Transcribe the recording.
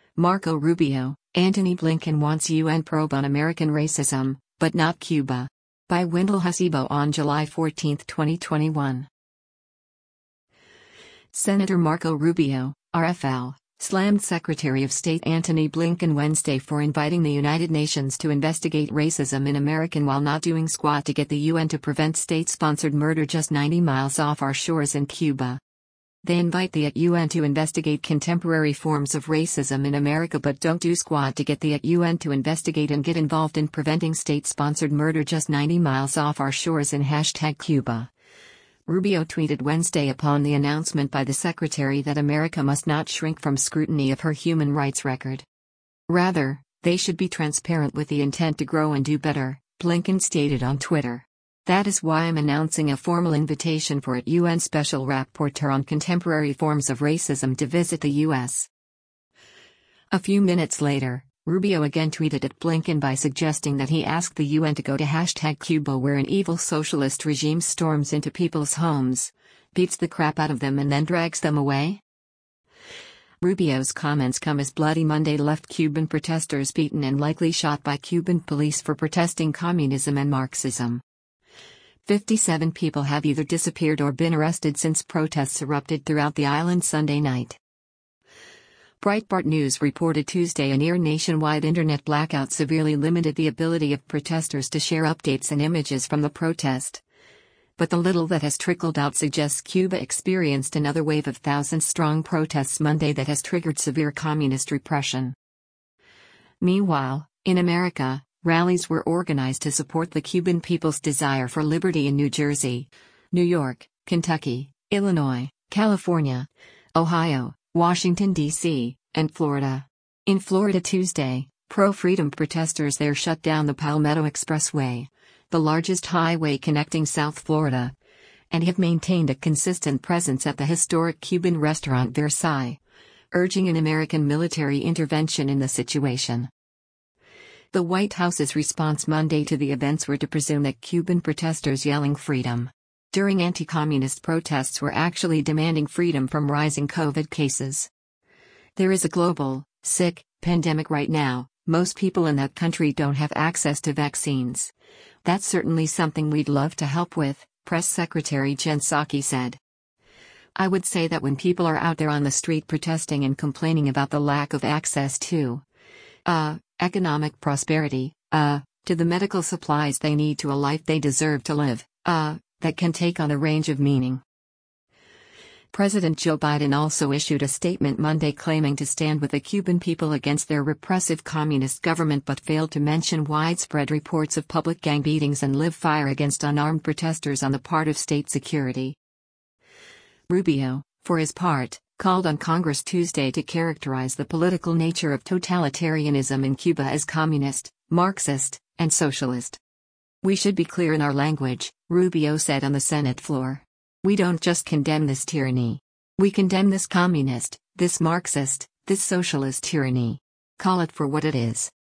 Marco Rubio, Antony Blinken wants UN probe on American racism, but not Cuba. By Wendell Hasibo on July 14, 2021. Senator Marco Rubio, RFL, slammed Secretary of State Antony Blinken Wednesday for inviting the United Nations to investigate racism in America while not doing squat to get the UN to prevent state-sponsored murder just 90 miles off our shores in Cuba. They invite the UN to investigate contemporary forms of racism in America but don't do squat to get the UN to investigate and get involved in preventing state-sponsored murder just 90 miles off our shores in #Cuba. Rubio tweeted Wednesday upon the announcement by the Secretary that America must not shrink from scrutiny of her human rights record. Rather, they should be transparent with the intent to grow and do better, Blinken stated on Twitter. That is why I'm announcing a formal invitation for a UN Special Rapporteur on Contemporary Forms of Racism to visit the U.S. A few minutes later, Rubio again tweeted at Blinken by suggesting that he asked the UN to go to #Cuba where an evil socialist regime storms into people's homes, beats the crap out of them and then drags them away. Rubio's comments come as Bloody Monday left Cuban protesters beaten and likely shot by Cuban police for protesting communism and Marxism. 57 people have either disappeared or been arrested since protests erupted throughout the island Sunday night. Breitbart News reported Tuesday a near-nationwide internet blackout severely limited the ability of protesters to share updates and images from the protest. But the little that has trickled out suggests Cuba experienced another wave of thousands-strong protests Monday that has triggered severe communist repression. Meanwhile, in America, rallies were organized to support the Cuban people's desire for liberty in New Jersey, New York, Kentucky, Illinois, California, Ohio, Washington, D.C., and Florida. In Florida Tuesday, pro-freedom protesters there shut down the Palmetto Expressway, the largest highway connecting South Florida, and have maintained a consistent presence at the historic Cuban restaurant Versailles, urging an American military intervention in the situation. The White House's response Monday to the events were to presume that Cuban protesters yelling freedom during anti-communist protests were actually demanding freedom from rising COVID cases. There is a global, sick, pandemic right now. Most people in that country don't have access to vaccines. That's certainly something we'd love to help with, Press Secretary Jen Psaki said. I would say that when people are out there on the street protesting and complaining about the lack of access to economic prosperity, to the medical supplies they need to a life they deserve to live, that can take on a range of meaning. President Joe Biden also issued a statement Monday claiming to stand with the Cuban people against their repressive communist government but failed to mention widespread reports of public gang beatings and live fire against unarmed protesters on the part of state security. Rubio, for his part, called on Congress Tuesday to characterize the political nature of totalitarianism in Cuba as communist, Marxist, and socialist. We should be clear in our language, Rubio said on the Senate floor. We don't just condemn this tyranny. We condemn this communist, this Marxist, this socialist tyranny. Call it for what it is.